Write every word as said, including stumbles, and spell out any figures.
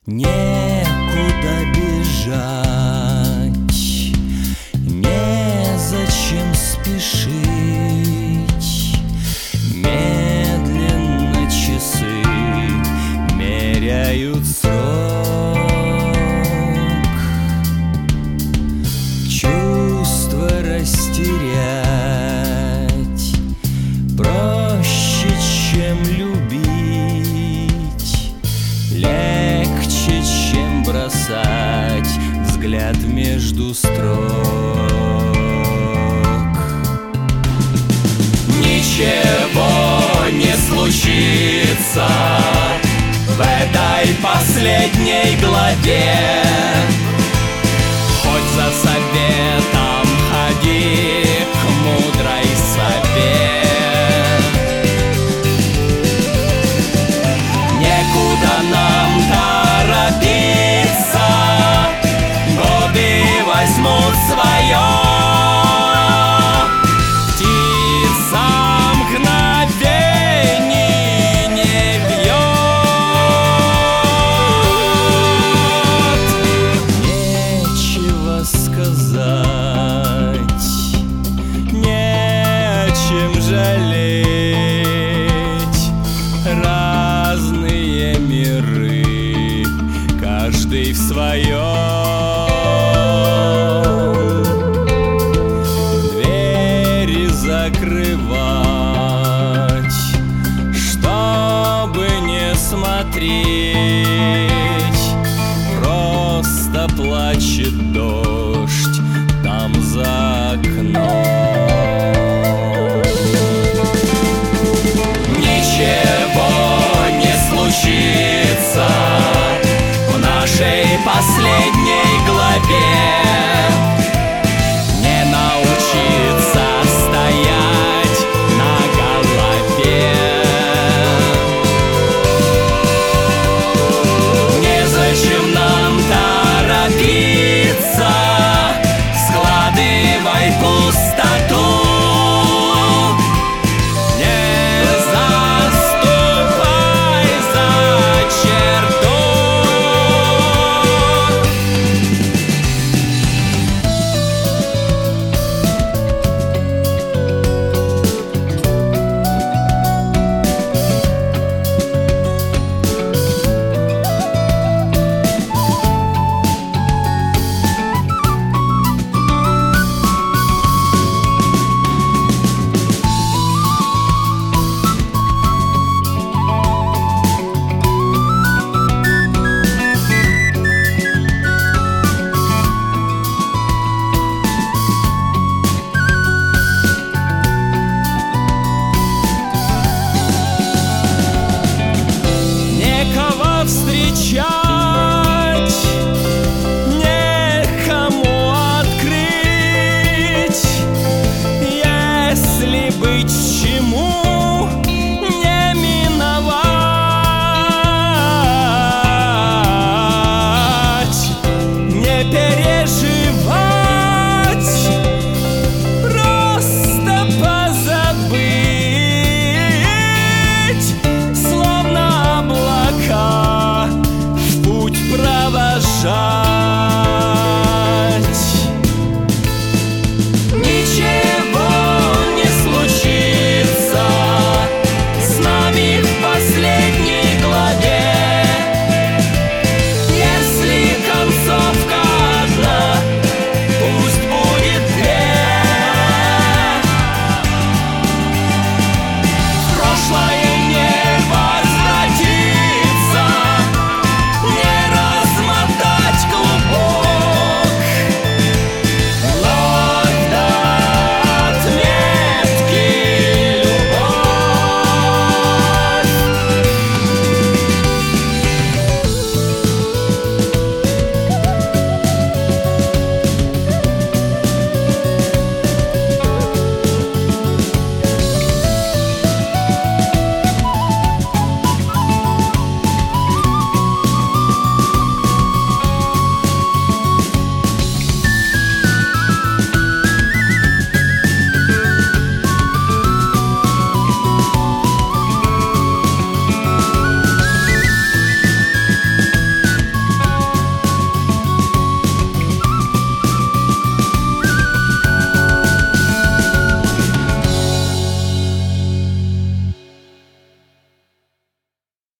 Некуда бежать, незачем спешить. Медленно часы меряют срок. Чувство растерять проще, чем любить. Легче, чем бросать взгляд между строк. Ничего не случится в этой последней главе. Хоть за советом ходи к мудрой сове. Некуда нам торопиться, годы возьмут свое. Птица мгновений не вьет. Нечего сказать, не о чем жалеть. Разные миры, каждый в своем. Двери закрывать, чтобы не смотреть. Просто плачет дождь там за окном. Ничего не случится в нашей последней главе. Не научиться стоять на голове. Незачем нам торопиться, складывай пустоту. Не заступай за черту. Некого встречать, некому открыть. Если быть чему не миновать, не переживать, просто позабыть. Словно облака в путь провожать.